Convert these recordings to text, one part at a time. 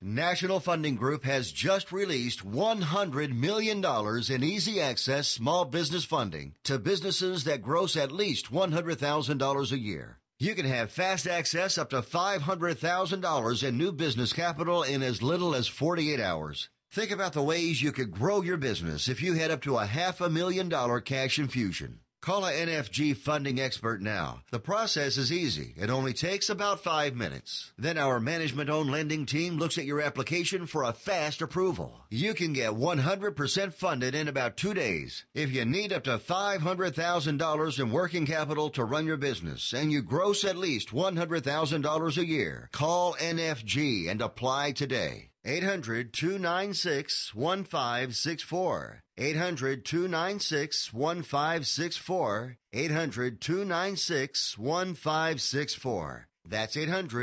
National Funding Group has just released $100 million in easy access small business funding to businesses that gross at least $100,000 a year. You can have fast access up to $500,000 in new business capital in as little as 48 hours. Think about the ways you could grow your business if you had up to $500,000 cash infusion. Call an NFG funding expert now. The process is easy. It only takes about 5 minutes. Then our management-owned lending team looks at your application for a fast approval. You can get 100% funded in about 2 days. If you need up to $500,000 in working capital to run your business and you gross at least $100,000 a year, call NFG and apply today. 800-296-1564. 800-296-1564. 800-296-1564. That's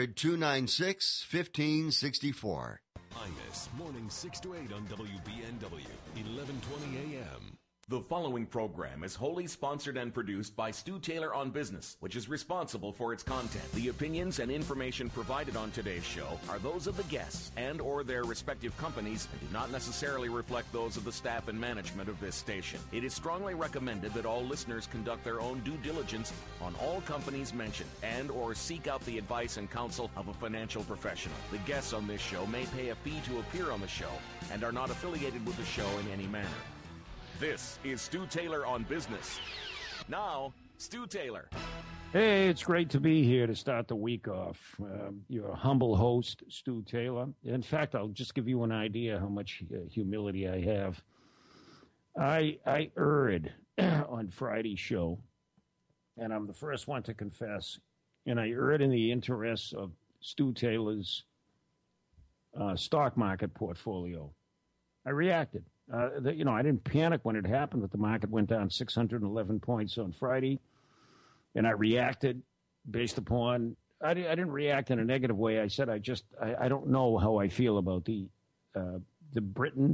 800-296-1564. Imus, morning 6 to 8 on WBNW, 1120 a.m. The following program is wholly sponsored and produced by Stu Taylor on Business, which is responsible for its content. The opinions and information provided on today's show are those of the guests and or their respective companies and do not necessarily reflect those of the staff and management of this station. It is strongly recommended that all listeners conduct their own due diligence on all companies mentioned and or seek out the advice and counsel of a financial professional. The guests on this show may pay a fee to appear on the show and are not affiliated with the show in any manner. This is Stu Taylor on Business. Now, Stu Taylor. Hey, it's great to be here to start the week off. Your humble host, Stu Taylor. In fact, I'll just give you an idea how much humility I have. I erred on Friday's show, and I'm the first one to confess, and I erred in the interests of Stu Taylor's stock market portfolio. I reacted. I didn't panic when it happened, that the market went down 611 points on Friday, and I reacted based upon. I didn't react in a negative way. I said I don't know how I feel about the Britain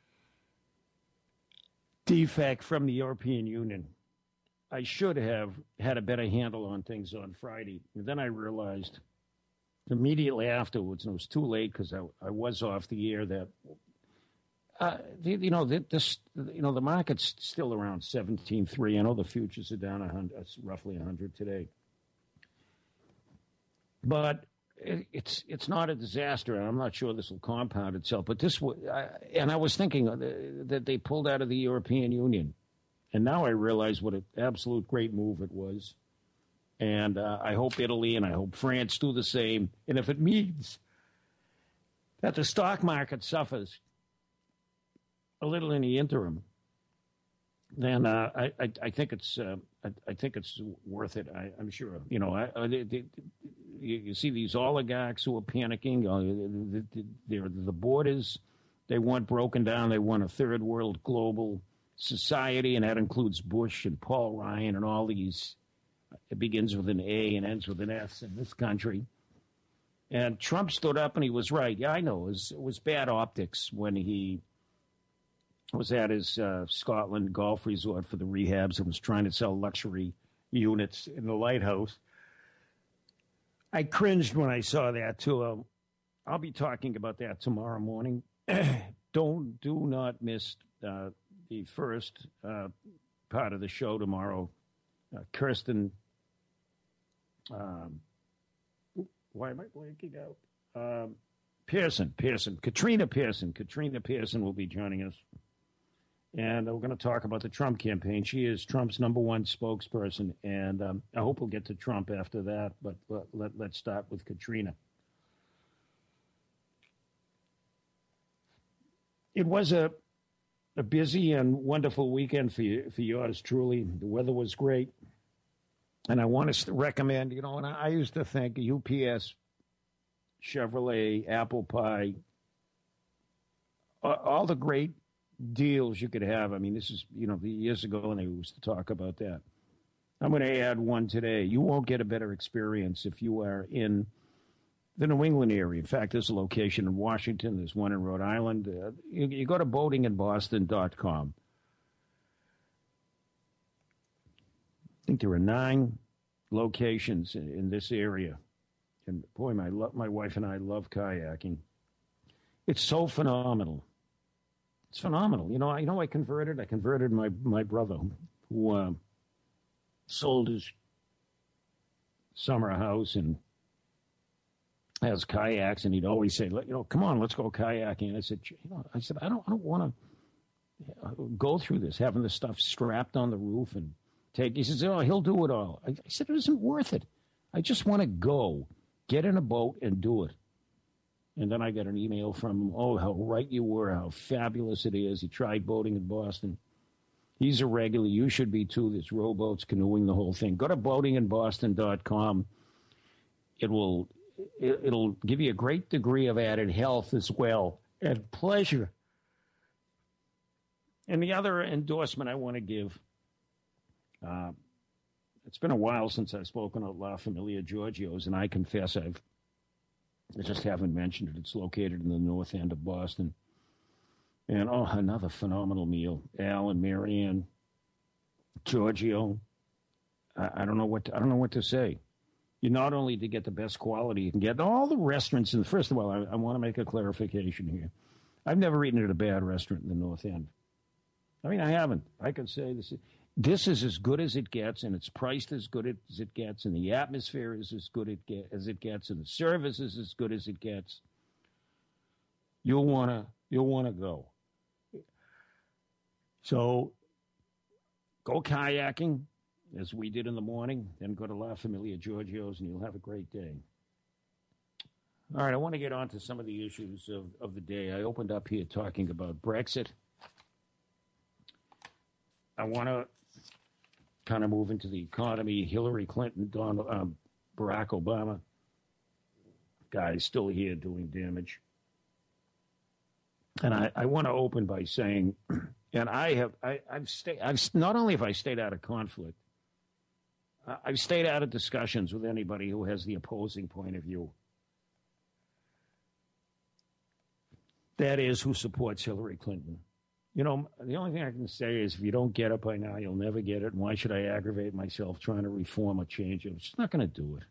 defect from the European Union. I should have had a better handle on things on Friday. And then I realized immediately afterwards, and it was too late because I was off the air, that. The market's still around 17.3. I know the futures are down roughly 100 today, but it's not a disaster, and I'm not sure this will compound itself. But and I was thinking that they pulled out of the European Union, and now I realize what an absolute great move it was. And I hope Italy and I hope France do the same. And if it means that the stock market suffers a little in the interim, then I think it's worth it. I'm sure. You see these oligarchs who are panicking. The borders they want broken down. They want a third world global society, and that includes Bush and Paul Ryan and all these. It begins with an A and ends with an S in this country. And Trump stood up and he was right. Yeah, I know it was bad optics when he was at his Scotland golf resort for the rehabs and was trying to sell luxury units in the lighthouse. I cringed when I saw that, too. I'll be talking about that tomorrow morning. Do not miss the first part of the show tomorrow. Kirsten, why am I blanking out? Katrina Pearson will be joining us. And we're going to talk about the Trump campaign. She is Trump's #1 spokesperson, and I hope we'll get to Trump after that, but let's start with Katrina. It was a busy and wonderful weekend for yours truly. The weather was great, and I want to recommend, and I used to think UPS, Chevrolet, Apple Pie, all the great deals you could have. I mean, this is, years ago when they used to talk about that. I'm going to add one today. You won't get a better experience if you are in the New England area. In fact, there's a location in Washington. There's one in Rhode Island. You go to boatinginboston.com. I think there are 9 locations in this area. And boy, my wife and I love kayaking. It's so phenomenal. It's phenomenal. I converted. I converted my brother who sold his summer house and has kayaks, and he'd always say, come on, let's go kayaking. And I said, I don't want to go through this, having the stuff strapped on the roof and take. He says, he'll do it all. I said, it isn't worth it. I just want to go, get in a boat and do it. And then I got an email from him, how right you were, how fabulous it is. He tried boating in Boston. He's a regular. You should be too. There's rowboats, canoeing, the whole thing. Go to boatinginboston.com. It'll give you a great degree of added health as well and pleasure. And the other endorsement I want to give, it's been a while since I've spoken at La Familia Giorgio's, and I confess I just haven't mentioned it. It's located in the north end of Boston. And, another phenomenal meal. Al and Marianne Giorgio. I don't know what to say. You not only to get the best quality you can get, all the restaurants. And first of all, I want to make a clarification here. I've never eaten at a bad restaurant in the North End. I mean, I haven't. I could say this is as good as it gets, and it's priced as good as it gets, and the atmosphere is as good as it gets, and the service is as good as it gets. You'll wanna go. So go kayaking, as we did in the morning, then go to La Familia Giorgio's, and you'll have a great day. All right, I want to get on to some of the issues of the day. I opened up here talking about Brexit. I want to kind of move into the economy. Hillary Clinton, Barack Obama, guys still here doing damage. And I want to open by saying, and I've not only have I stayed out of conflict, I've stayed out of discussions with anybody who has the opposing point of view. That is, who supports Hillary Clinton. The only thing I can say is if you don't get it by now, you'll never get it. And why should I aggravate myself trying to reform or change it? I'm just not going to do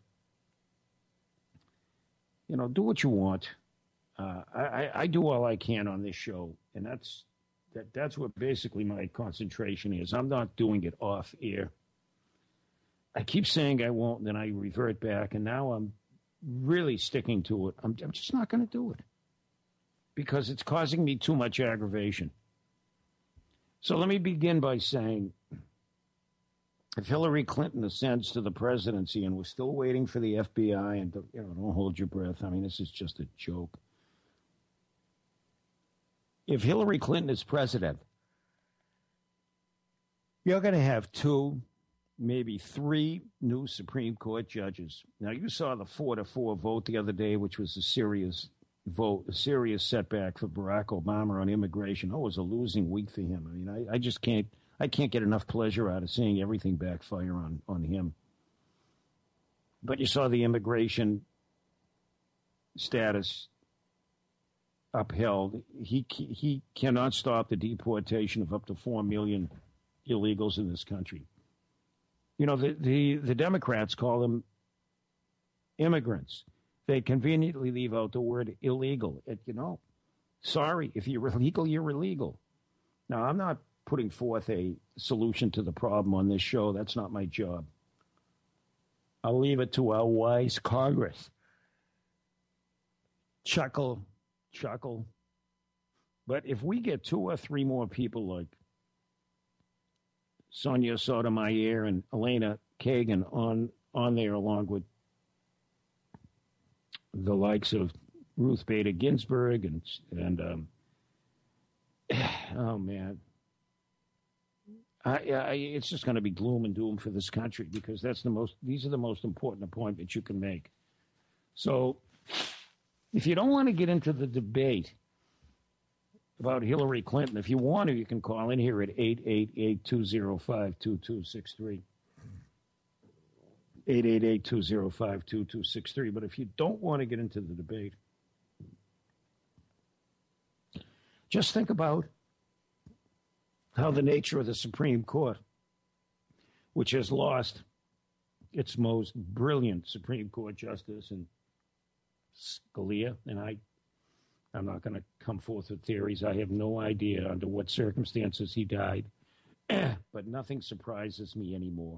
it. Do what you want. I do all I can on this show, and that's what basically my concentration is. I'm not doing it off air. I keep saying I won't, and then I revert back, and now I'm really sticking to it. I'm just not going to do it because it's causing me too much aggravation. So let me begin by saying, if Hillary Clinton ascends to the presidency, and we're still waiting for the FBI, and don't hold your breath. I mean, this is just a joke. If Hillary Clinton is president, you're going to have 2, maybe 3 new Supreme Court judges. Now, you saw the 4-4 vote the other day, which was a serious vote, a serious setback for Barack Obama on immigration. It was a losing week for him. I mean, I just can't get enough pleasure out of seeing everything backfire on him. But you saw the immigration status upheld. He cannot stop the deportation of up to 4 million illegals in this country. The Democrats call them immigrants. They conveniently leave out the word illegal. Sorry, if you're illegal, you're illegal. Now, I'm not putting forth a solution to the problem on this show. That's not my job. I'll leave it to our wise Congress. Chuckle. But if we get 2 or 3 more people like Sonia Sotomayor and Elena Kagan on there, along with the likes of Ruth Bader Ginsburg and oh man, it's just going to be gloom and doom for this country because these are the most important appointments you can make. So, if you don't want to get into the debate about Hillary Clinton, if you want to, you can call in here at 888-205-2263. 888-205-2263. But if you don't want to get into the debate, just think about how the nature of the Supreme Court, which has lost its most brilliant Supreme Court justice, and Scalia, and I I'm not going to come forth with theories. I have no idea under what circumstances he died. But nothing surprises me anymore.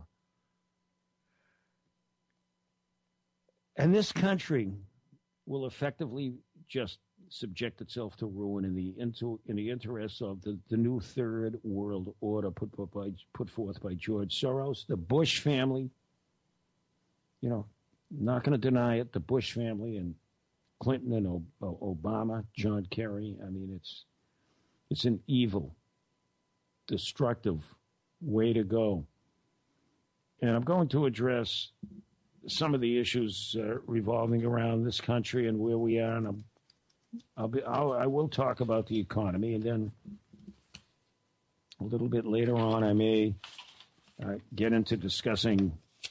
And this country will effectively just subject itself to ruin in the interests of the new third world order put forth by George Soros, the Bush family. You know, not going to deny it. The Bush family and Clinton and Obama, John Kerry. I mean, it's an evil, destructive way to go. And I'm going to address some of the issues revolving around this country and where we are, and I will talk about the economy, and then a little bit later on, I may get into discussing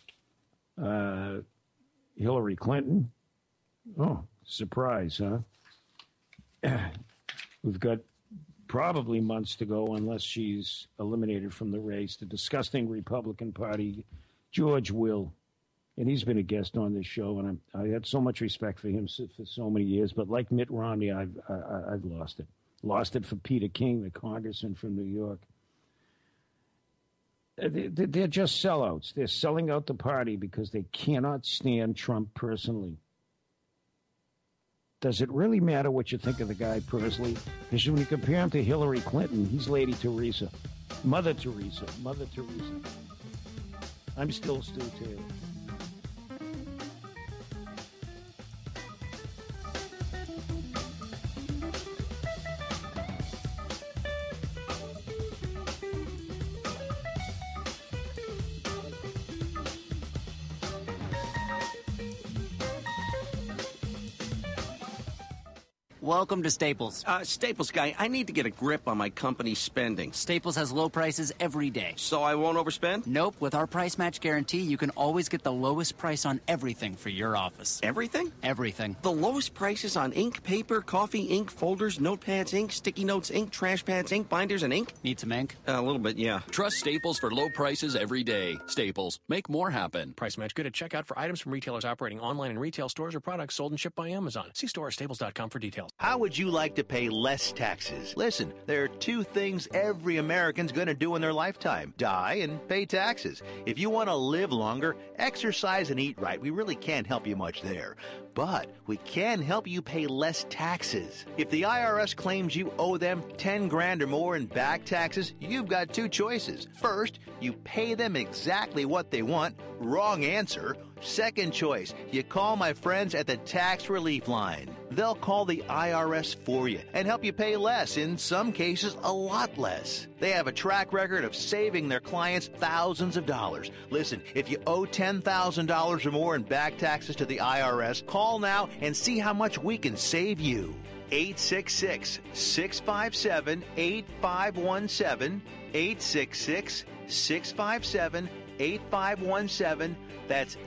Hillary Clinton. Oh, surprise, huh? We've got probably months to go unless she's eliminated from the race. The disgusting Republican Party, George Will. And he's been a guest on this show, and I had so much respect for him for so many years. But like Mitt Romney, I've lost it. Lost it for Peter King, the congressman from New York. They're just sellouts. They're selling out the party because they cannot stand Trump personally. Does it really matter what you think of the guy personally? Because when you compare him to Hillary Clinton, he's Lady Teresa. Mother Teresa. Mother Teresa. I'm still Stu Taylor. Welcome to Staples. Staples guy, I need to get a grip on my company's spending. Staples has low prices every day. So I won't overspend? Nope. With our price match guarantee, you can always get the lowest price on everything for your office. Everything? Everything. The lowest prices on ink, paper, coffee, ink, folders, notepads, ink, sticky notes, ink, trash pads, ink, binders, and ink? Need some ink? A little bit, yeah. Trust Staples for low prices every day. Staples. Make more happen. Price match good at checkout for items from retailers operating online in retail stores or products sold and shipped by Amazon. See store or staples.com for details. How would you like to pay less taxes? Listen, there are two things every American's going to do in their lifetime: die and pay taxes. If you want to live longer, exercise and eat right. We really can't help you much there. But we can help you pay less taxes. If the IRS claims you owe them 10 grand or more in back taxes, you've got two choices. First, you pay them exactly what they want. Wrong answer. Second choice, you call my friends at the Tax Relief Line. They'll call the IRS for you and help you pay less, in some cases a lot less. They have a track record of saving their clients thousands of dollars. Listen, if you owe $10,000 or more in back taxes to the IRS, call now and see how much we can save you. 866-657-8517, 866-657-8517. That's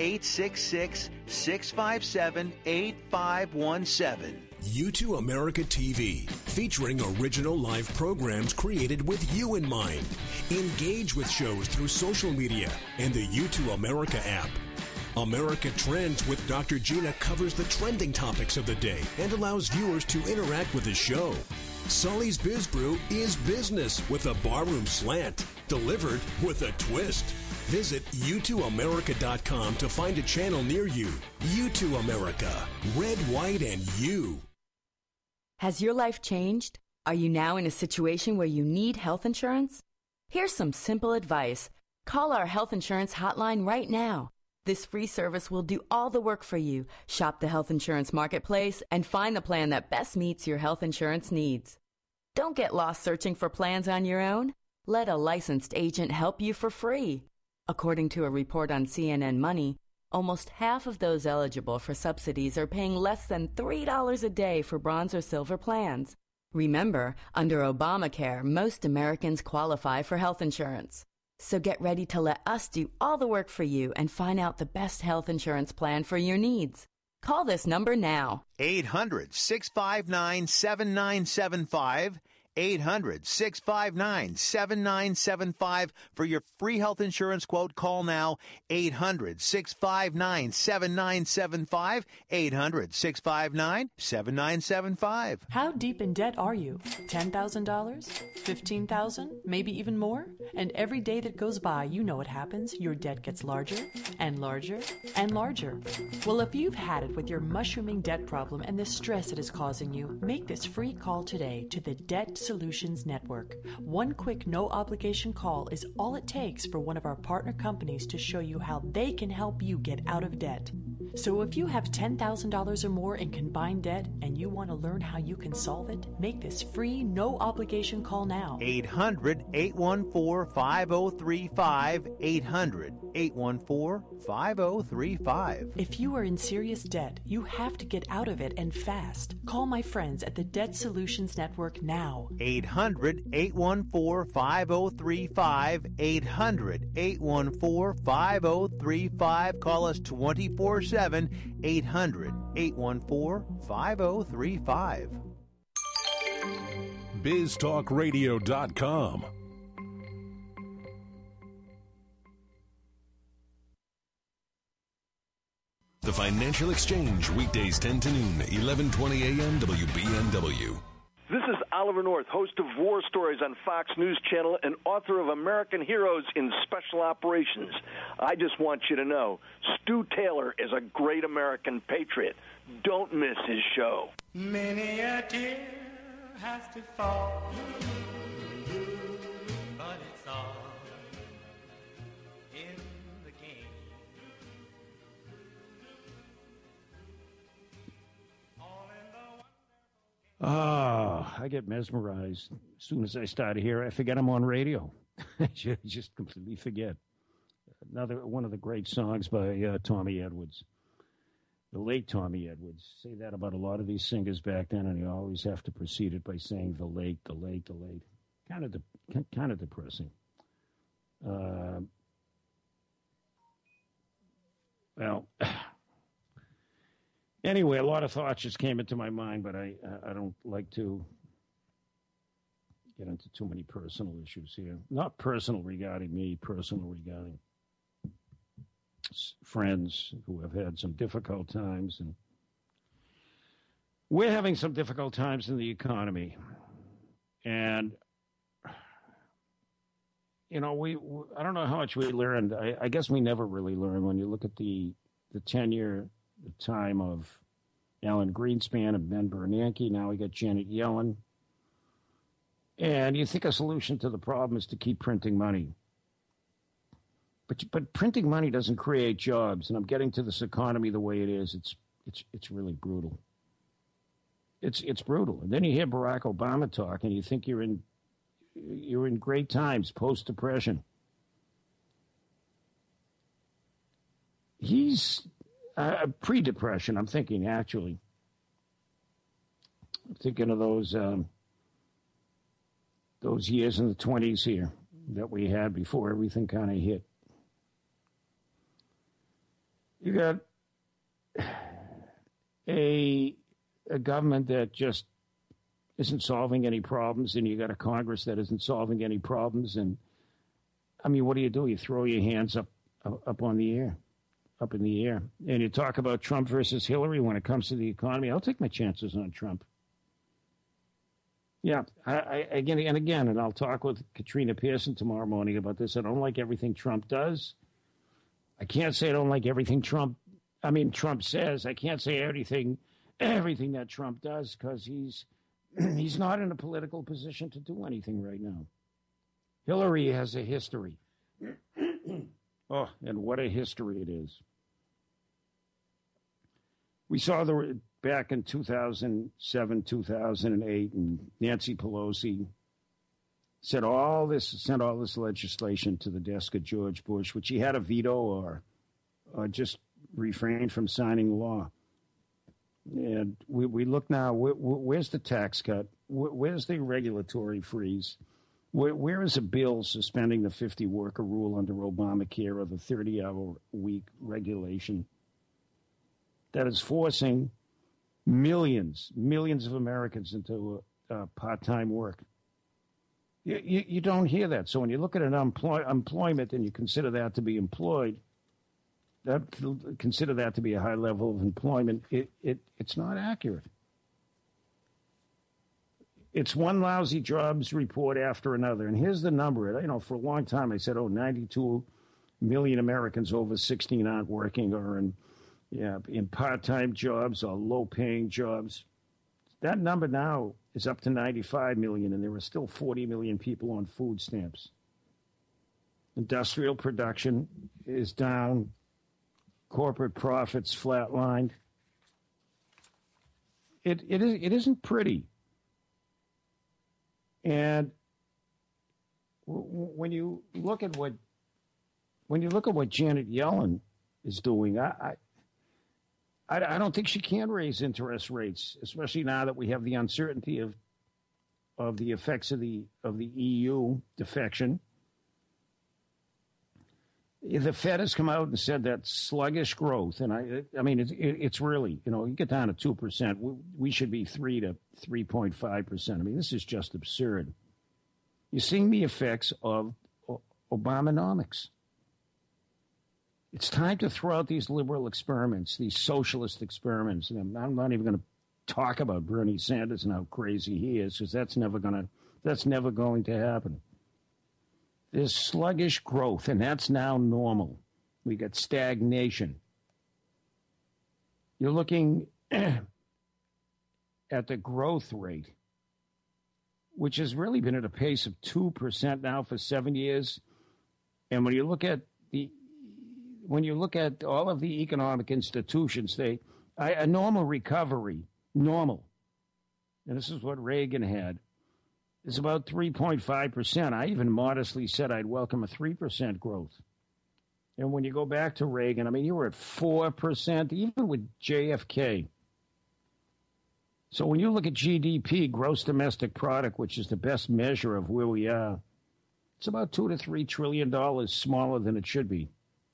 866-657-8517. U2 America TV, featuring original live programs created with you in mind. Engage with shows through social media and the U2 America app. America Trends with Dr. Gina covers the trending topics of the day and allows viewers to interact with the show. Sully's Biz Brew is business with a barroom slant, delivered with a twist. Visit U2America.com to find a channel near you. U2 America. Red, white, and you. Has your life changed? Are you now in a situation where you need health insurance? Here's some simple advice. Call our health insurance hotline right now. This free service will do all the work for you. Shop the health insurance marketplace and find the plan that best meets your health insurance needs. Don't get lost searching for plans on your own. Let a licensed agent help you for free. According to a report on CNN Money, almost half of those eligible for subsidies are paying less than $3 a day for bronze or silver plans. Remember, under Obamacare, most Americans qualify for health insurance. So get ready to let us do all the work for you and find out the best health insurance plan for your needs. Call this number now. 800-659-7975. 800-659-7975 for your free health insurance quote. Call now, 800-659-7975, 800-659-7975. How deep in debt are you? $10,000? $15,000? Maybe even more? And every day that goes by, you know what happens. Your debt gets larger and larger and larger. Well, if you've had it with your mushrooming debt problem and the stress it is causing you, make this free call today to the Debt Solutions Network. One quick, no-obligation call is all it takes for one of our partner companies to show you how they can help you get out of debt. So if you have $10,000 or more in combined debt and you want to learn how you can solve it, make this free, no-obligation call now. 800-814-5035, 800-814-5035. If you are in serious debt, you have to get out of it and fast. Call my friends at the Debt Solutions Network now. 800-814-5035, 800-814-5035. Call us 24/7, 800-814-5035. BizTalkRadio.com. The Financial Exchange, weekdays 10 to noon, 11:20 a.m. WBNW. This is Oliver North, host of War Stories on Fox News Channel and author of American Heroes in Special Operations. I just want you to know, Stu Taylor is a great American patriot. Don't miss his show. Many a tear has to fall, but it's all in the game. I get mesmerized as soon as I start to hear. I forget I'm on radio. I just completely forget. Another one of the great songs by Tommy Edwards, the late Tommy Edwards. Say that about a lot of these singers back then, and you always have to precede it by saying the late, the late, the late. Kind of depressing. Well. Anyway, a lot of thoughts just came into my mind, but I don't like to get into too many personal issues here. Not personal regarding me, personal regarding friends who have had some difficult times. And we're having some difficult times in the economy. And, you know, I don't know how much we learned. I guess we never really learn when you look at the tenure, the time of Alan Greenspan and Ben Bernanke. Now we got Janet Yellen. And you think a solution to the problem is to keep printing money. But printing money doesn't create jobs. And I'm getting to this economy the way it is. It's really brutal. It's brutal. And then you hear Barack Obama talk and you think you're in great times, post-Depression. He's pre-Depression, I'm thinking, actually. I'm thinking of those years in the 20s here that we had before everything kind of hit. You got a government that just isn't solving any problems, and you got a Congress that isn't solving any problems. And, I mean, what do? You throw your hands up on the air. Up in the air. And you talk about Trump versus Hillary when it comes to the economy. I'll take my chances on Trump. Yeah, and I'll talk with Katrina Pearson tomorrow morning about this. I don't like everything Trump does. I can't say I don't like everything Trump says. I can't say everything that Trump does because he's not in a political position to do anything right now. Hillary has a history. Oh, and what a history it is. We saw back in 2007, 2008, and Nancy Pelosi sent all this legislation to the desk of George Bush, which he had a veto or just refrained from signing the law. And we look now, where's the tax cut? Where's the regulatory freeze? Where is a bill suspending the 50-worker rule under Obamacare or the 30-hour week regulation that is forcing millions of Americans into part-time work? You don't hear that. So when you look at an employment and you consider that to be employed, consider that to be a high level of employment, it's not accurate. It's one lousy jobs report after another. And here's the number. For a long time I said, 92 million Americans over 16 aren't working or in part-time jobs or low-paying jobs. That number now is up to 95 million, and there are still 40 million people on food stamps. Industrial production is down. Corporate profits flatlined. It isn't pretty. And when you look at what Janet Yellen is doing, I don't think she can raise interest rates, especially now that we have the uncertainty of the effects of the EU defection. The Fed has come out and said that sluggish growth, and I mean it's really, you get down to 2%, we should be 3 to 3.5%. I mean, this is just absurd. You're seeing the effects of Obamonomics. It's time to throw out these liberal experiments, these socialist experiments. And I'm not even going to talk about Bernie Sanders and how crazy he is, because that's never going to happen. There's sluggish growth, and that's now normal. We got stagnation. You're looking at the growth rate, which has really been at a pace of 2% now for 7 years. And when you look at all of the economic institutions, a normal recovery, and this is what Reagan had, is about 3.5%. I even modestly said I'd welcome a 3% growth. And when you go back to Reagan, I mean, you were at 4%, even with JFK. So when you look at GDP, gross domestic product, which is the best measure of where we are, it's about $2 to $3 trillion smaller than it should be.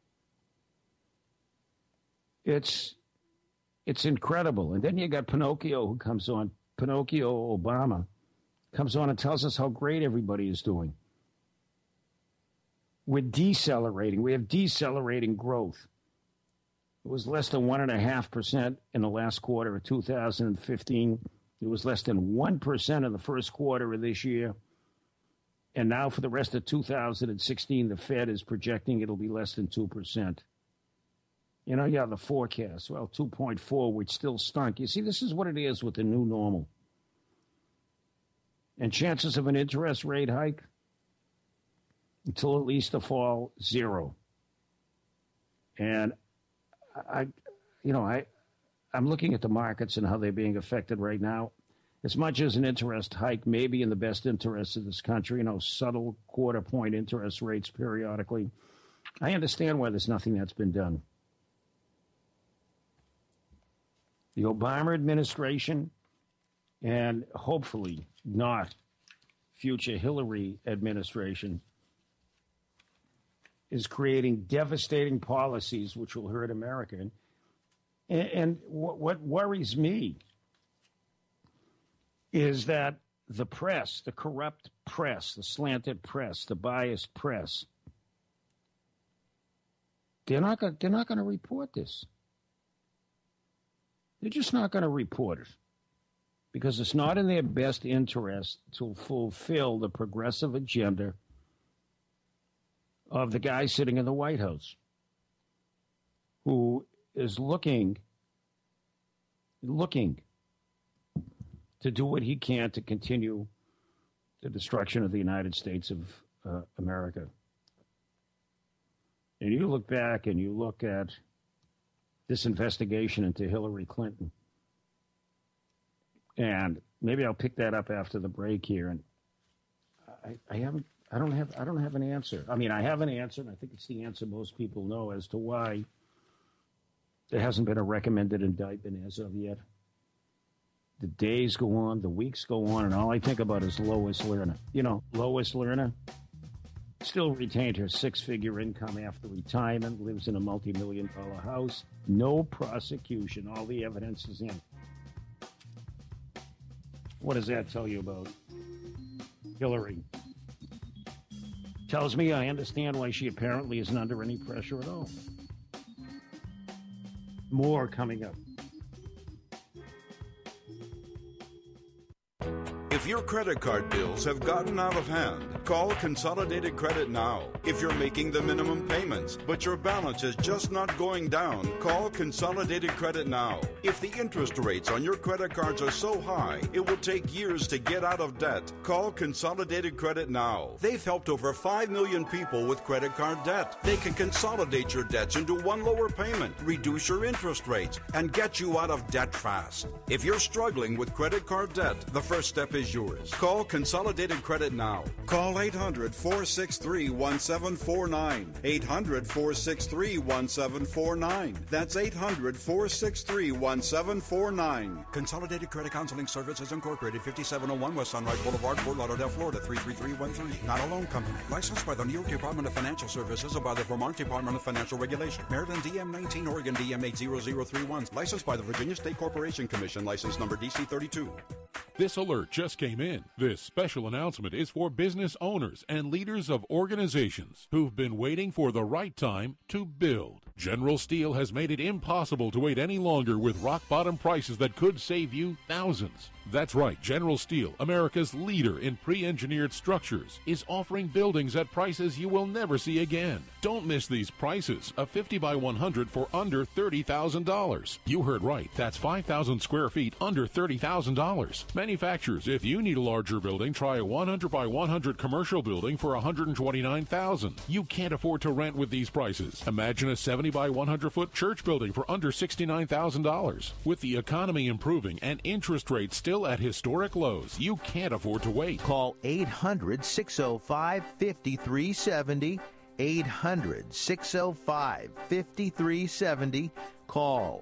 It's incredible. And then you got Pinocchio who comes on, Pinocchio Obama, comes on and tells us how great everybody is doing. We're decelerating. We have decelerating growth. It was less than 1.5% in the last quarter of 2015. It was less than 1% in the first quarter of this year. And now for the rest of 2016, the Fed is projecting it'll be less than 2%. The forecast, 2.4, which still stunk. You see, this is what it is with the new normal. And chances of an interest rate hike until at least the fall, 0. And I'm looking at the markets and how they're being affected right now. As much as an interest hike may be in the best interest of this country, subtle quarter-point interest rates periodically, I understand why there's nothing that's been done. The Obama administration, and hopefully not future Hillary administration, is creating devastating policies which will hurt America. And what worries me is that the press, the corrupt press, the slanted press, the biased press, they're not going to report this. They're just not going to report it because it's not in their best interest to fulfill the progressive agenda of the guy sitting in the White House who is looking to do what he can to continue the destruction of the United States of America. And you look back and you look at this investigation into Hillary Clinton. And maybe I'll pick that up after the break here. And I don't have an answer. I mean, I have an answer, and I think it's the answer most people know as to why there hasn't been a recommended indictment as of yet. The days go on, the weeks go on, and all I think about is Lois Lerner. Lois Lerner still retained her 6-figure income after retirement, lives in a multi-million-dollar house. No prosecution. All the evidence is in. What does that tell you about Hillary? tells me I understand why she apparently isn't under any pressure at all. More coming up. If your credit card bills have gotten out of hand, call Consolidated Credit now. If you're making the minimum payments, but your balance is just not going down, call Consolidated Credit now. If the interest rates on your credit cards are so high, it will take years to get out of debt, call Consolidated Credit now. They've helped over 5 million people with credit card debt. They can consolidate your debts into one lower payment, reduce your interest rates, and get you out of debt fast. If you're struggling with credit card debt, the first step is yours. Call Consolidated Credit now. Call 800-463-1749. 800-463-1749. That's 800-463-1749. Consolidated Credit Counseling Services Incorporated, 5701 West Sunrise Boulevard, Fort Lauderdale, Florida, 33313. Not a loan company. Licensed by the New York Department of Financial Services and by the Vermont Department of Financial Regulation. Maryland DM 19, Oregon DM 80031. Licensed by the Virginia State Corporation Commission. License number DC 32. This alert just came in. This special announcement is for business owners and leaders of organizations who've been waiting for the right time to build. General Steel has made it impossible to wait any longer with rock-bottom prices that could save you thousands. That's right, General Steel, America's leader in pre-engineered structures, is offering buildings at prices you will never see again. Don't miss these prices. A 50 by 100 for under $30,000. You heard right. That's 5,000 square feet under $30,000. Manufacturers, if you need a larger building, try a 100 by 100 commercial building for $129,000. You can't afford to rent with these prices. Imagine a 70 by 100 foot church building for under $69,000. With the economy improving and interest rates still at historic lows, you can't afford to wait. Call 800-605-5370. 800-605-5370. Call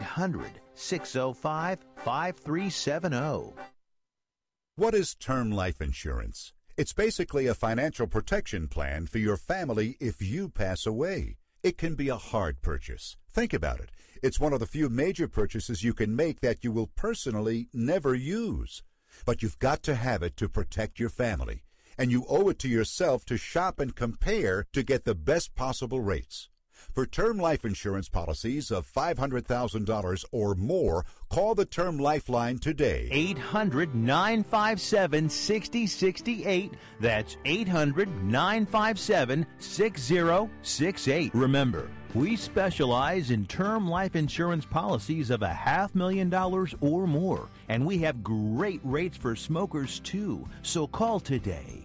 800-605-5370. What is term life insurance? It's basically a financial protection plan for your family if you pass away. It can be a hard purchase. Think about it. It's one of the few major purchases you can make that you will personally never use. But you've got to have it to protect your family. And you owe it to yourself to shop and compare to get the best possible rates. For term life insurance policies of $500,000 or more, call the Term Lifeline today. 800-957-6068. That's 800-957-6068. Remember, we specialize in term life insurance policies of $500,000 or more, and we have great rates for smokers too. So call today.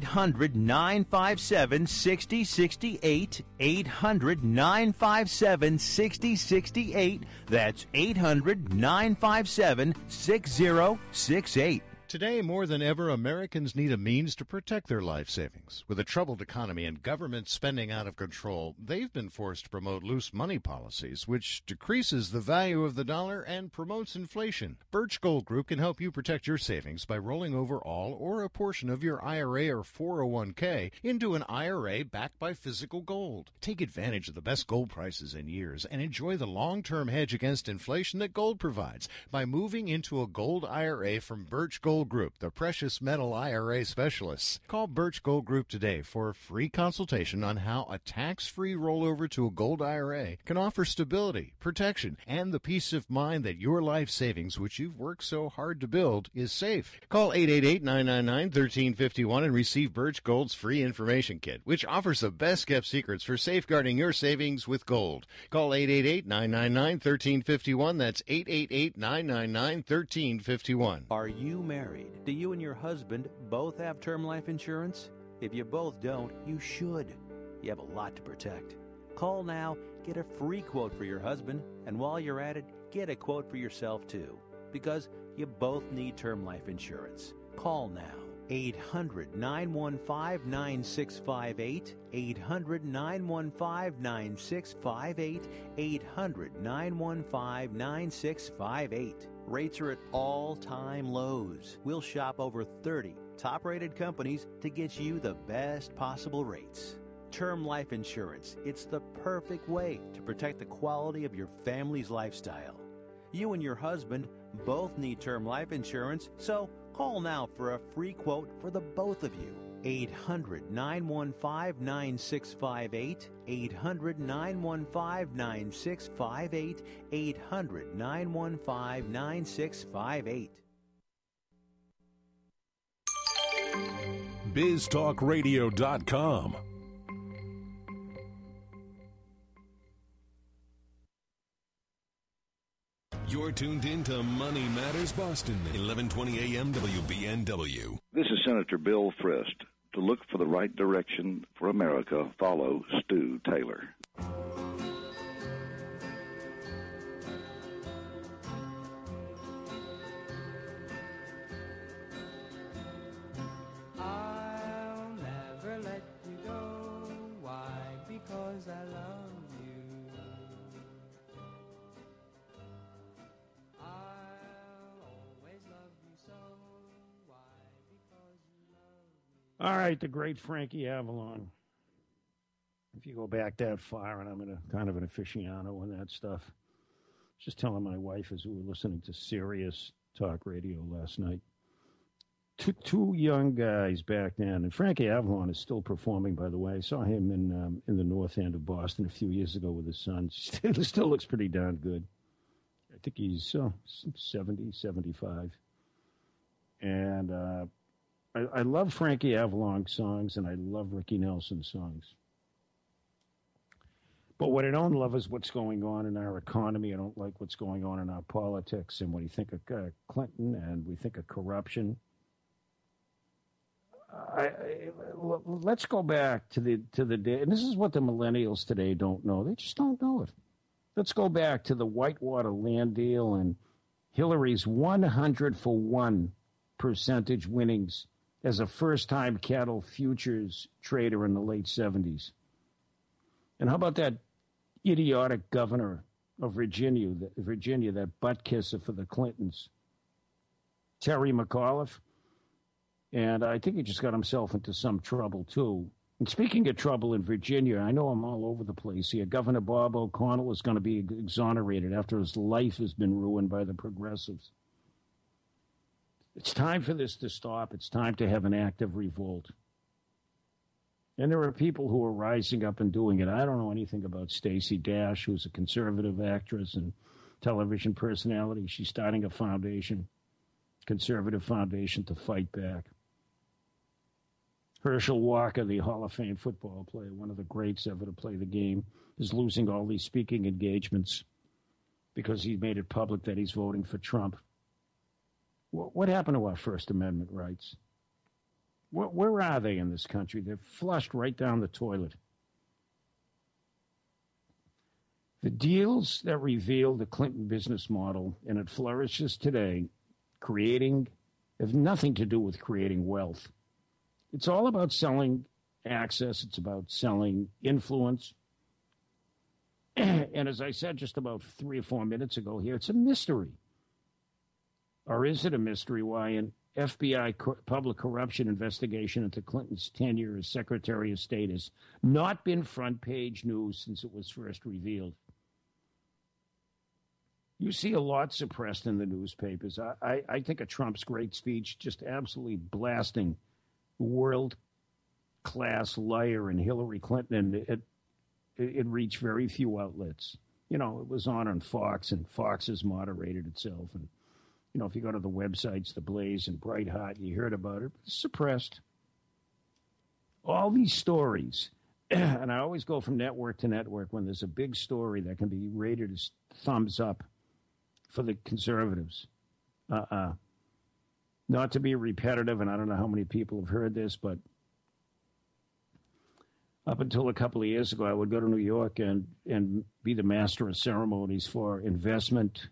800-957-6068. 800-957-6068. That's 800-957-6068. Today, more than ever, Americans need a means to protect their life savings. With a troubled economy and government spending out of control, they've been forced to promote loose money policies, which decreases the value of the dollar and promotes inflation. Birch Gold Group can help you protect your savings by rolling over all or a portion of your IRA or 401k into an IRA backed by physical gold. Take advantage of the best gold prices in years and enjoy the long-term hedge against inflation that gold provides by moving into a gold IRA from Birch Gold Group, the precious metal IRA specialists. Call Birch Gold Group today for a free consultation on how a tax-free rollover to a gold IRA can offer stability, protection, and the peace of mind that your life savings, which you've worked so hard to build, is safe. Call 888-999-1351 and receive Birch Gold's free information kit, which offers the best-kept secrets for safeguarding your savings with gold. Call 888-999-1351. That's 888-999-1351. Are you married? Do you and your husband both have term life insurance? If you both don't, you should. You have a lot to protect. Call now, get a free quote for your husband, and while you're at it, get a quote for yourself too, because you both need term life insurance. Call now. 800-915-9658, 800-915-9658, 800-915-9658. Rates are at all-time lows. We'll shop over 30 top-rated companies to get you the best possible rates. Term life insurance, it's the perfect way to protect the quality of your family's lifestyle. You and your husband both need term life insurance, so call now for a free quote for the both of you. 800-915-9658. 800-915-9658. 800-915-9658. BizTalkRadio.com. You're tuned in to Money Matters Boston, 1120 AM WBNW. This is Senator Bill Frist. To look for the right direction for America, follow Stu Taylor. I'll never let you go. Why? Because I love you. I'll always love you so. Why? Because you love me. All right, the great Frankie Avalon. If you go back that far, and I'm kind of an aficionado in that stuff. Just telling my wife as we were listening to Sirius Talk Radio last night. Two young guys back then, and Frankie Avalon is still performing, by the way. I saw him in the North End of Boston a few years ago with his son. Still looks pretty darn good. I think he's 70, 75. And I love Frankie Avalon songs, and I love Ricky Nelson songs. But what I don't love is what's going on in our economy. I don't like what's going on in our politics. And when you think of Clinton and we think of corruption, let's go back to the day. And this is what the millennials today don't know. They just don't know it. Let's go back to the Whitewater land deal and Hillary's 100-for-1 percentage winnings as a first-time cattle futures trader in the late 70s. And how about that idiotic governor of Virginia, that butt kisser for the Clintons, Terry McAuliffe? And I think he just got himself into some trouble, too. And speaking of trouble in Virginia, I know I'm all over the place here. Governor Bob O'Connell is going to be exonerated after his life has been ruined by the progressives. It's time for this to stop. It's time to have an active revolt. And there are people who are rising up and doing it. I don't know anything about Stacey Dash, who's a conservative actress and television personality. She's starting a foundation, conservative foundation, to fight back. Herschel Walker, the Hall of Fame football player, one of the greats ever to play the game, is losing all these speaking engagements because he made it public that he's voting for Trump. What happened to our First Amendment rights? Where are they in this country? They're flushed right down the toilet. The deals that reveal the Clinton business model, and it flourishes today, have nothing to do with creating wealth. It's all about selling access. It's about selling influence. And as I said just about 3 or 4 minutes ago here, it's a mystery. Or is it a mystery why an FBI public corruption investigation into Clinton's tenure as Secretary of State has not been front page news since it was first revealed? You see a lot suppressed in the newspapers. I think of Trump's great speech just absolutely blasting world-class liar and Hillary Clinton, and it reached very few outlets. You know, it was on Fox, and Fox has moderated itself. And, you know, if you go to the websites, The Blaze and Brightheart, you heard about it, it's suppressed. All these stories, and I always go from network to network when there's a big story that can be rated as thumbs up for the conservatives. Not to be repetitive, and I don't know how many people have heard this, but up until a couple of years ago, I would go to New York and be the master of ceremonies for investment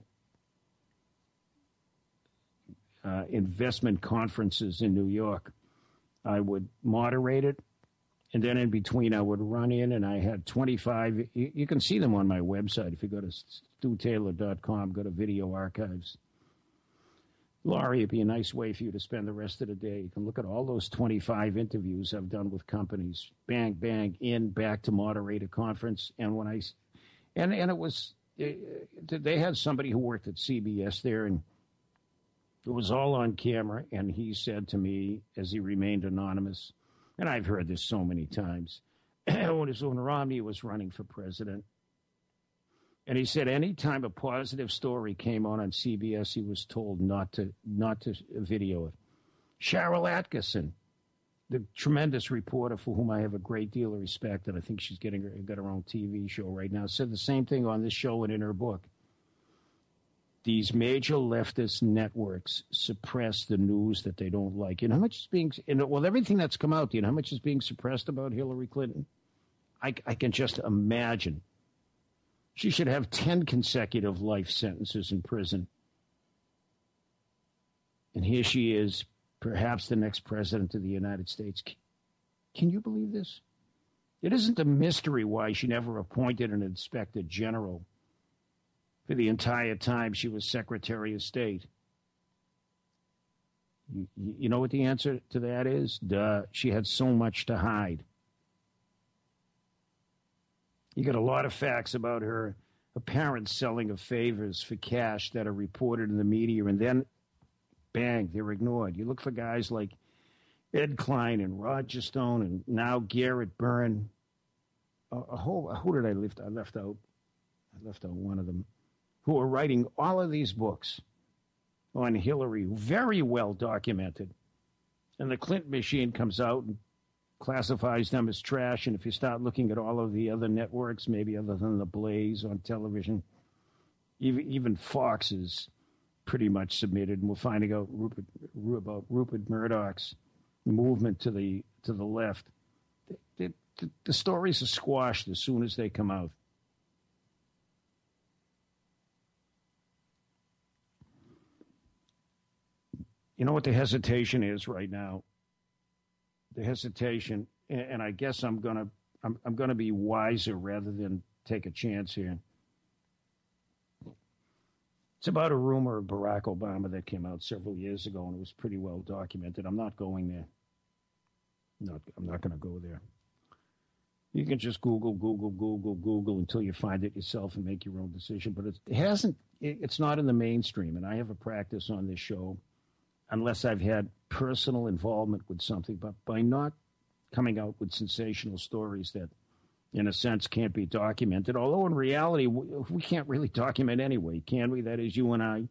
conferences in New York. I would moderate it, and then in between I would run in, and I had 25. You can see them on my website. If you go to StuTaylor.com, go to Video Archives. Laurie, it'd be a nice way for you to spend the rest of the day. You can look at all those 25 interviews I've done with companies. Bang, bang, back to moderate a conference. And when they had somebody who worked at CBS there, and it was all on camera. And he said to me, as he remained anonymous, and I've heard this so many times, when Romney was running for president, and he said any time a positive story came on CBS, he was told not to video it. Cheryl Atkinson, the tremendous reporter for whom I have a great deal of respect, and I think she's got her own TV show right now, said the same thing on this show and in her book. These major leftist networks suppress the news that they don't like. You know how much is being, well, everything that's come out, you know how much is being suppressed about Hillary Clinton? I can just imagine. She should have 10 consecutive life sentences in prison. And here she is, perhaps the next president of the United States. Can you believe this? It isn't a mystery why she never appointed an inspector general for the entire time she was Secretary of State. You know what the answer to that is? Duh. She had so much to hide. You got a lot of facts about her apparent selling of favors for cash that are reported in the media, and then, bang, they're ignored. You look for guys like Ed Klein and Roger Stone and now Garrett Byrne. Who did I left out? I left out one of them, who are writing all of these books on Hillary, very well documented. And the Clinton machine comes out and classifies them as trash. And if you start looking at all of the other networks, maybe other than the Blaze on television, even Fox is pretty much submitted. And we're finding out about Rupert Murdoch's movement to the left. The stories are squashed as soon as they come out. You know what the hesitation is right now? The hesitation, and I guess I'm gonna be wiser rather than take a chance here. It's about a rumor of Barack Obama that came out several years ago, and it was pretty well documented. I'm not going there. I'm not going to go there. You can just Google until you find it yourself and make your own decision. But it's not in the mainstream, and I have a practice on this show, unless I've had personal involvement with something, but by not coming out with sensational stories that, in a sense, can't be documented. Although in reality, we can't really document anyway, can we? That is, you and I.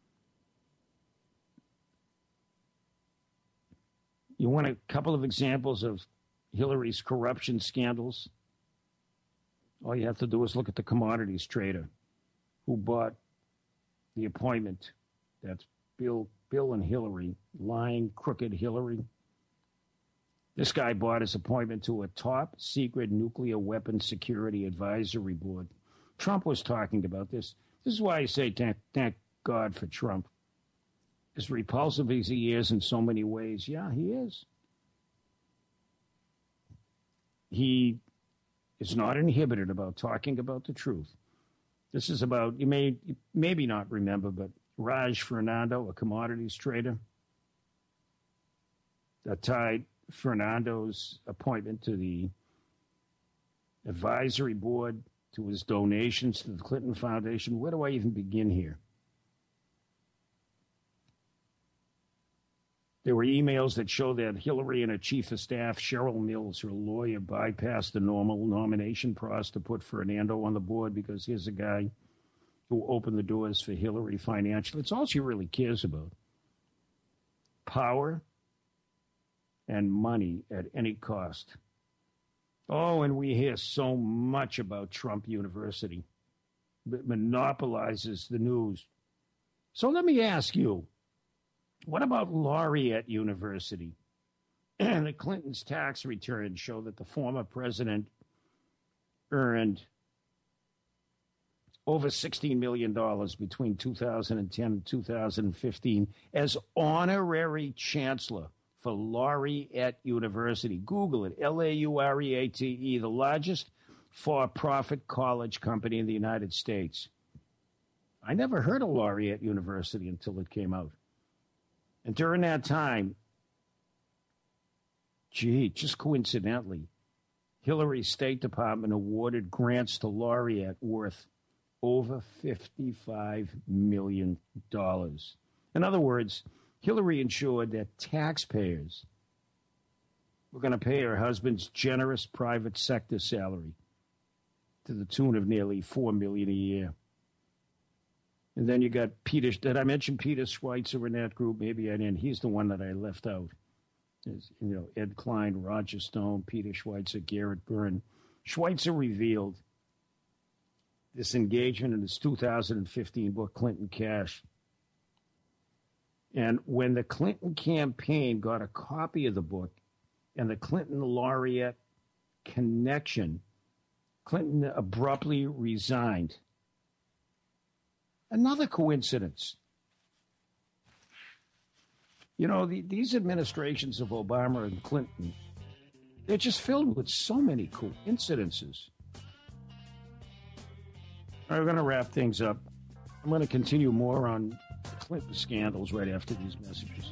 You want a couple of examples of Hillary's corruption scandals? All you have to do is look at the commodities trader who bought the appointment. That's Bill and Hillary, lying, crooked Hillary. This guy bought his appointment to a top secret nuclear weapons security advisory board. Trump was talking about this. This is why I say thank God for Trump. As repulsive as he is in so many ways, yeah, he is. He is not inhibited about talking about the truth. This is about, you may maybe not remember, but Raj Fernando, a commodities trader, that tied Fernando's appointment to the advisory board to his donations to the Clinton Foundation. Where do I even begin here? There were emails that show that Hillary and her chief of staff, Cheryl Mills, her lawyer, bypassed the normal nomination process to put Fernando on the board because here's a guy who opened the doors for Hillary financially. It's all she really cares about. Power and money at any cost. Oh, and we hear so much about Trump University. It monopolizes the news. So let me ask you, what about Laureate University? The Clintons' tax returns show that the former president earned over $16 million between 2010 and 2015 as honorary chancellor for Laureate University. Google it, Laureate, the largest for-profit college company in the United States. I never heard of Laureate University until it came out. And during that time, just coincidentally, Hillary's State Department awarded grants to Laureate worth over $55 million. In other words, Hillary ensured that taxpayers We're going to pay her husband's generous private sector salary to the tune of nearly $4 million a year. And then you got Peter. Did I mention Peter Schweitzer in that group? Maybe I didn't. He's the one that I left out. Ed Klein, Roger Stone, Peter Schweitzer, Garrett Byrne. Schweitzer revealed this engagement in his 2015 book, Clinton Cash. And when the Clinton campaign got a copy of the book and the Clinton laureate connection, Clinton abruptly resigned. Another coincidence. You know, these administrations of Obama and Clinton, they're just filled with so many coincidences. All right, we're going to wrap things up. I'm going to continue more on Clinton scandals right after these messages.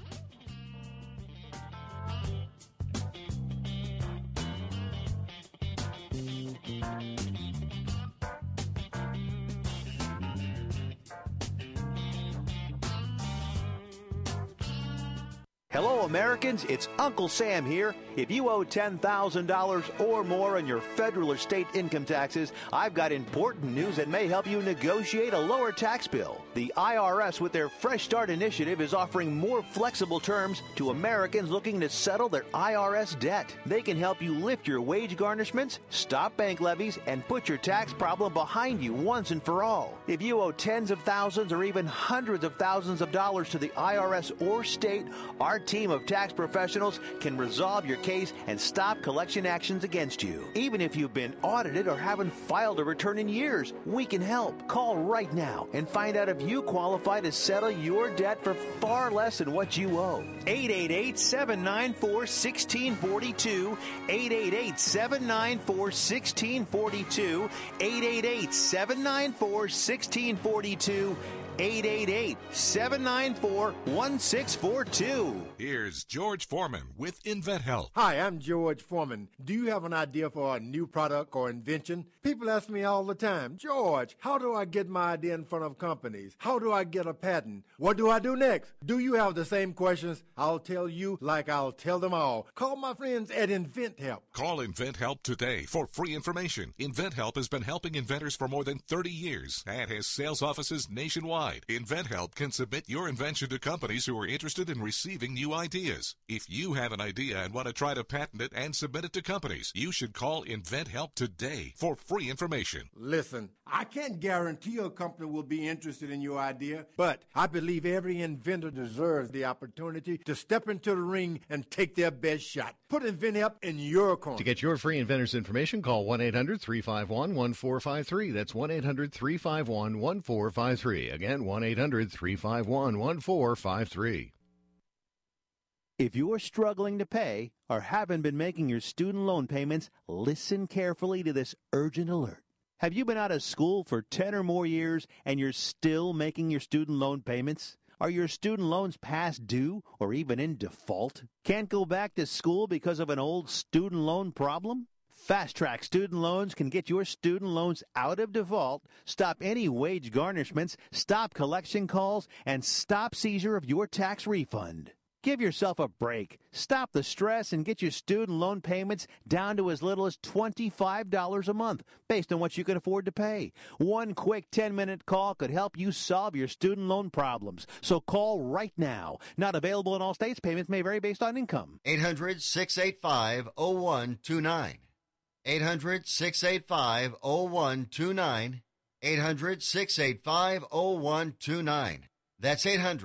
Hello, Americans. It's Uncle Sam here. If you owe $10,000 or more on your federal or state income taxes, I've got important news that may help you negotiate a lower tax bill. The IRS, with their Fresh Start initiative, is offering more flexible terms to Americans looking to settle their IRS debt. They can help you lift your wage garnishments, stop bank levies, and put your tax problem behind you once and for all. If you owe tens of thousands or even hundreds of thousands of dollars to the IRS or state, our team of tax professionals can resolve your case and stop collection actions against you. Even if you've been audited or haven't filed a return in years, we can help. Call right now and find out if you qualify to settle your debt for far less than what you owe. 888-794-1642. 888-794-1642. 888-794-1642. 888-794-1642. Here's George Foreman with InventHelp. Hi, I'm George Foreman. Do you have an idea for a new product or invention? People ask me all the time, George, how do I get my idea in front of companies? How do I get a patent? What do I do next? Do you have the same questions? I'll tell you like I'll tell them all. Call my friends at InventHelp. Call InventHelp today for free information. InventHelp has been helping inventors for more than 30 years and has sales offices nationwide. InventHelp can submit your invention to companies who are interested in receiving new ideas. If you have an idea and want to try to patent it and submit it to companies, you should call InventHelp today for free information. Listen, I can't guarantee a company will be interested in your idea, but I believe every inventor deserves the opportunity to step into the ring and take their best shot. Put InventHelp in your corner. To get your free inventor's information, call 1-800-351-1453. That's 1-800-351-1453. Again, 1-800-351-1453. If you're struggling to pay or haven't been making your student loan payments, listen carefully to this urgent alert. Have you been out of school for 10 or more years and you're still making your student loan payments? Are your student loans past due or even in default? Can't go back to school because of an old student loan problem? Fast Track Student Loans can get your student loans out of default, stop any wage garnishments, stop collection calls, and stop seizure of your tax refund. Give yourself a break. Stop the stress and get your student loan payments down to as little as $25 a month, based on what you can afford to pay. One quick 10-minute call could help you solve your student loan problems. So call right now. Not available in all states. Payments may vary based on income. 800-685-0129. 800-685-0129. 800-685-0129. That's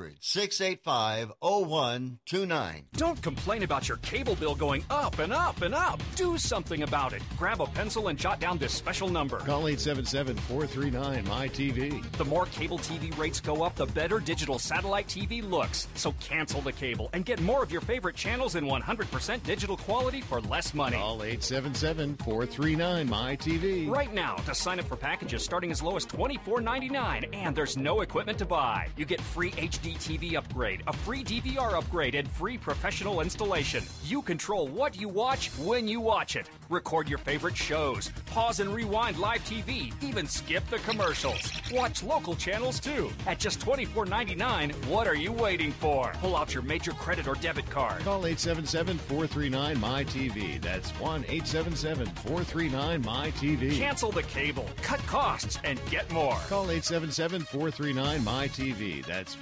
800-685-0129. Don't complain about your cable bill going up and up and up. Do something about it. Grab a pencil and jot down this special number. Call 877-439-MY-TV. The more cable TV rates go up, the better digital satellite TV looks. So cancel the cable and get more of your favorite channels in 100% digital quality for less money. Call 877-439-MY-TV. Right now to sign up for packages starting as low as $24.99, and there's no equipment to buy. You get free HD TV upgrade, a free DVR upgrade, and free professional installation. You control what you watch when you watch it. Record your favorite shows, pause and rewind live TV, even skip the commercials. Watch local channels too. At just $24.99, what are you waiting for? Pull out your major credit or debit card. Call 877-439-MyTV. That's 1-877-439-MyTV. Cancel the cable, cut costs, and get more. Call 877-439-MyTV. That's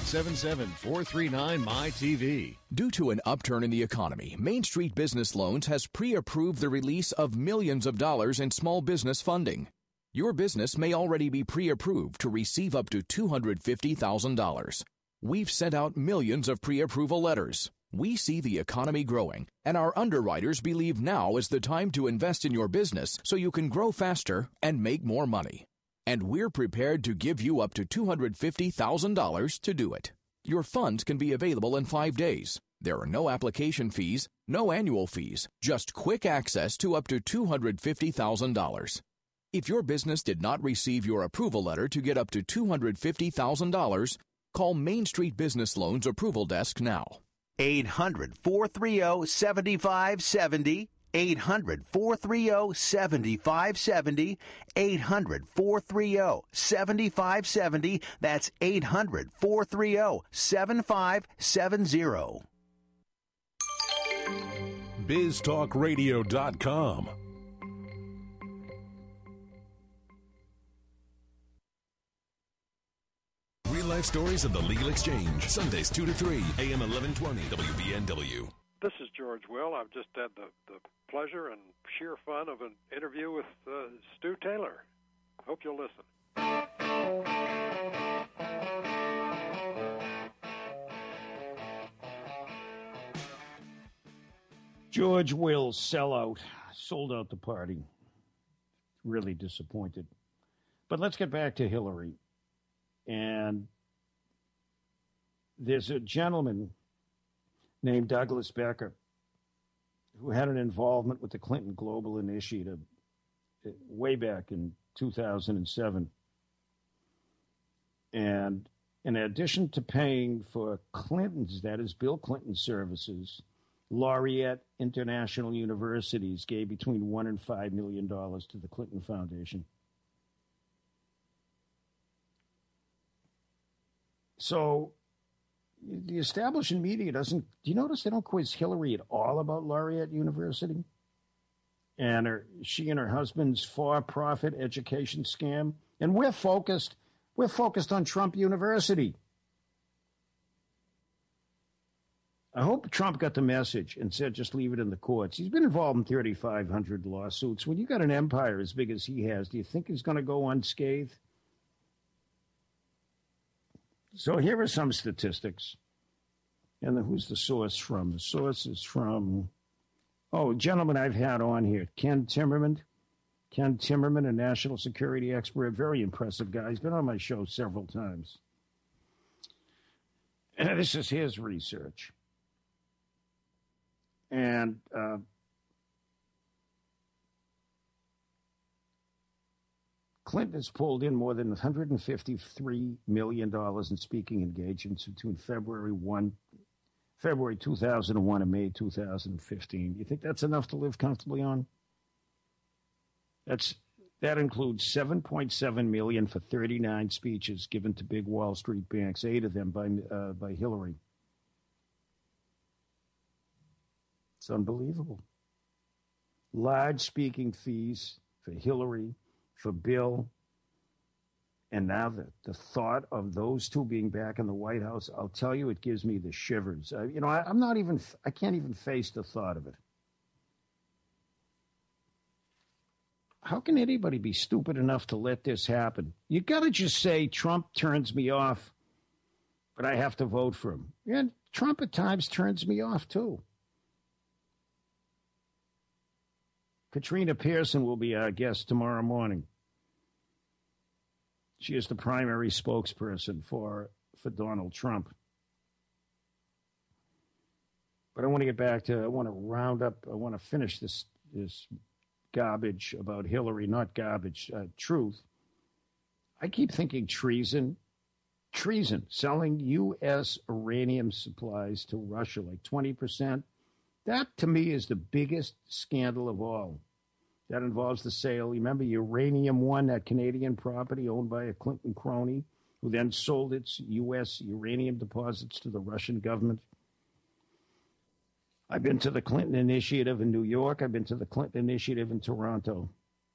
1-877-439-MyTV. Due to an upturn in the economy, Main Street Business Loans has pre-approved the release of millions of dollars in small business funding. Your business may already be pre-approved to receive up to $250,000. We've sent out millions of pre-approval letters. We see the economy growing, and our underwriters believe now is the time to invest in your business so you can grow faster and make more money. And we're prepared to give you up to $250,000 to do it. Your funds can be available in 5 days. There are no application fees, no annual fees, just quick access to up to $250,000. If your business did not receive your approval letter to get up to $250,000, call Main Street Business Loans Approval Desk now. 800-430-7570. 800-430-7570. 800-430-7570. That's 800-430-7570. BizTalkRadio.com. Real-life stories of the Legal Exchange. Sundays 2 to 3, AM 1120, WBNW. This is George Will. I've just had the pleasure and sheer fun of an interview with Stu Taylor. Hope you'll listen. George Will, sellout, sold out the party. Really disappointed. But let's get back to Hillary. And there's a gentleman named Douglas Becker who had an involvement with the Clinton Global Initiative way back in 2007. And in addition to paying for Clinton's, that is Bill Clinton's services, Laureate International Universities gave between $1 and $5 million to the Clinton Foundation. So the establishment media doesn't, do you notice they don't quiz Hillary at all about Laureate University? And she and her husband's for-profit education scam? And we're focused on Trump University. I hope Trump got the message and said just leave it in the courts. He's been involved in 3,500 lawsuits. When you got an empire as big as he has, do you think he's going to go unscathed? So here are some statistics. And who's the source from? The source is from, a gentleman I've had on here, Ken Timmerman. Ken Timmerman, a national security expert, very impressive guy. He's been on my show several times. And this is his research. And Clinton has pulled in more than $153 million in speaking engagements between February 2001 and May 2015. You think that's enough to live comfortably on? That includes $7.7 million for 39 speeches given to big Wall Street banks, 8 of them by Hillary. It's unbelievable. Large speaking fees for Hillary, for Bill, and now the thought of those two being back in the White House, I'll tell you, it gives me the shivers. I can't even face the thought of it. How can anybody be stupid enough to let this happen? You got to just say Trump turns me off, but I have to vote for him. And Trump at times turns me off too. Katrina Pearson will be our guest tomorrow morning. She is the primary spokesperson for Donald Trump. But I want to get back to, I want to finish this garbage about Hillary, not garbage, truth. I keep thinking treason Treason, selling U.S. uranium supplies to Russia, like 20%. That, to me, is the biggest scandal of all. That involves the sale. Remember Uranium One, that Canadian property owned by a Clinton crony, who then sold its U.S. uranium deposits to the Russian government? I've been to the Clinton Initiative in New York. I've been to the Clinton Initiative in Toronto.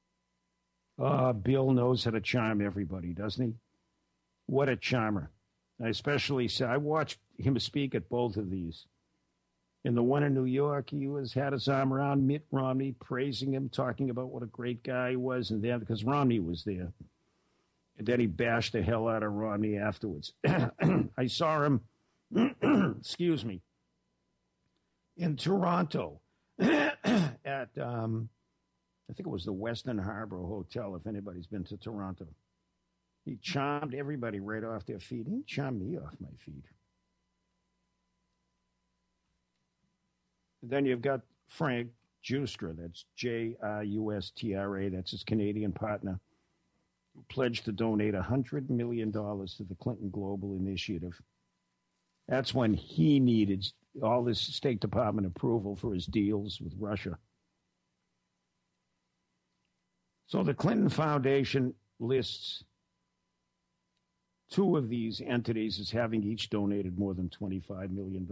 Bill knows how to charm everybody, doesn't he? What a charmer. I especially say, I watched him speak at both of these. In the one in New York, he had his arm around Mitt Romney, praising him, talking about what a great guy he was, and then because Romney was there. And then he bashed the hell out of Romney afterwards. I saw him, excuse me, in Toronto at, I think it was the Western Harbor Hotel, if anybody's been to Toronto. He charmed everybody right off their feet. He charmed me off my feet. And then you've got Frank Justra, that's Justra, that's his Canadian partner, who pledged to donate $100 million to the Clinton Global Initiative. That's when he needed all this State Department approval for his deals with Russia. So the Clinton Foundation lists two of these entities as having each donated more than $25 million.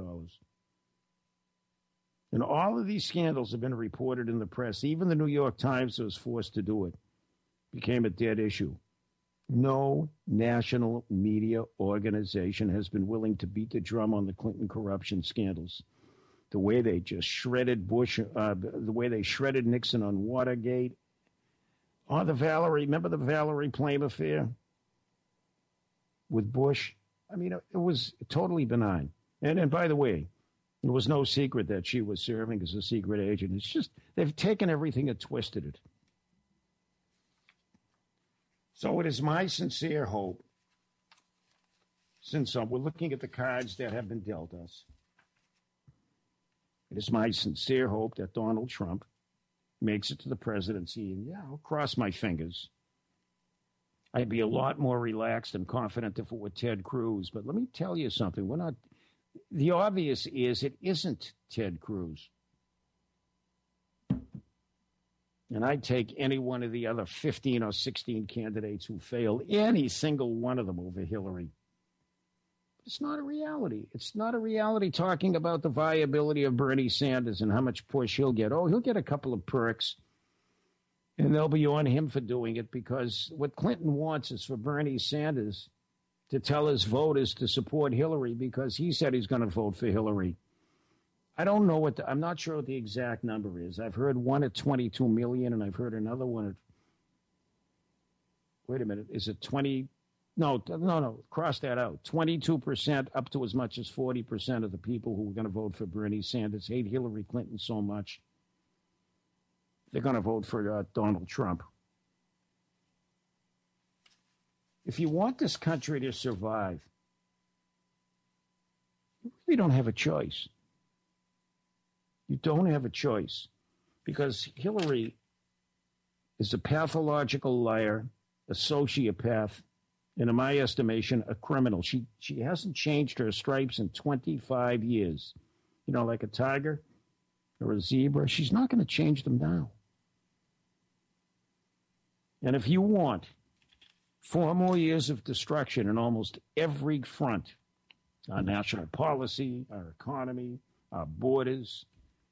And all of these scandals have been reported in the press. Even the New York Times was forced to do it. Became a dead issue. No national media organization has been willing to beat the drum on the Clinton corruption scandals. The way they just shredded Bush, the way they shredded Nixon on Watergate. Oh, remember the Valerie Plame affair with Bush? I mean, it was totally benign. And by the way, it was no secret that she was serving as a secret agent. It's just, they've taken everything and twisted it. So it is my sincere hope, since we're looking at the cards that have been dealt us, it is my sincere hope that Donald Trump makes it to the presidency. And yeah, I'll cross my fingers. I'd be a lot more relaxed and confident if it were Ted Cruz. But let me tell you something. The obvious is it isn't Ted Cruz. And I'd take any one of the other 15 or 16 candidates who failed, any single one of them over Hillary. It's not a reality. It's not a reality talking about the viability of Bernie Sanders and how much push he'll get. Oh, he'll get a couple of perks, and they'll be on him for doing it, because what Clinton wants is for Bernie Sanders to tell his voters to support Hillary because he said he's going to vote for Hillary. I don't know I'm not sure what the exact number is. I've heard one at 22 million, and I've heard another one at, wait a minute, is it 20? No, cross that out. 22% up to as much as 40% of the people who are going to vote for Bernie Sanders hate Hillary Clinton so much, they're going to vote for Donald Trump. If you want this country to survive, you really don't have a choice. You don't have a choice, because Hillary is a pathological liar, a sociopath, and in my estimation, a criminal. She hasn't changed her stripes in 25 years. You know, like a tiger or a zebra. She's not going to change them now. And if you want 4 more years of destruction in almost every front, our national policy, our economy, our borders,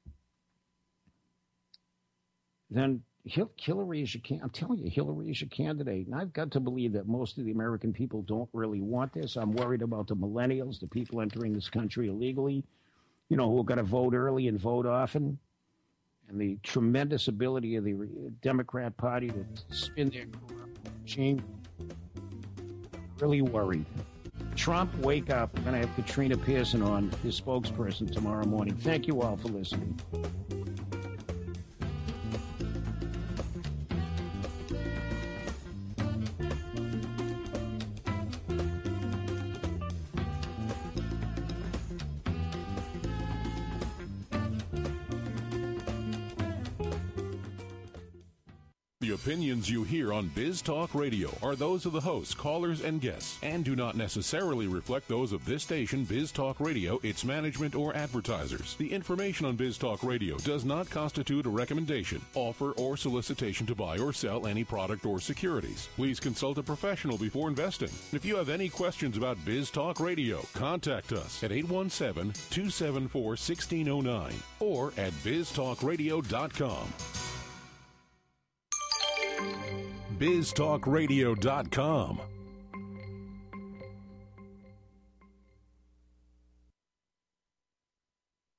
then Hillary is your candidate. I'm telling you, Hillary is your candidate. And I've got to believe that most of the American people don't really want this. I'm worried about the millennials, the people entering this country illegally, you know, who are going to vote early and vote often, and the tremendous ability of the Democrat Party to spin their corrupt machine. Really worried. Trump, wake up. We're going to have Katrina Pearson on, his spokesperson, tomorrow morning. Thank you all for listening. The opinions you hear on Biz Talk Radio are those of the hosts, callers, and guests, and do not necessarily reflect those of this station, Biz Talk Radio, its management, or advertisers. The information on Biz Talk Radio does not constitute a recommendation, offer, or solicitation to buy or sell any product or securities. Please consult a professional before investing. If you have any questions about Biz Talk Radio, contact us at 817-274-1609 or at biztalkradio.com. biztalkradio.com.